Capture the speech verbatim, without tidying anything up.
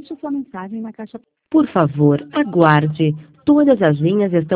Digite sua mensagem na caixa. Por favor, aguarde. Todas as linhas estão